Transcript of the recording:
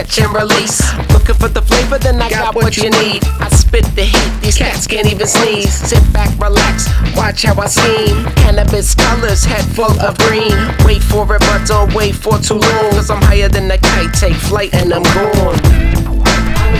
catch and release. Looking for the flavor, then I got what you need. I spit the heat, these cats can't even sneeze. Sit back, relax, watch how I scheme. Cannabis colors, head full of green. Wait for it, but don't wait for too long, cause I'm higher than a kite, take flight and I'm gone.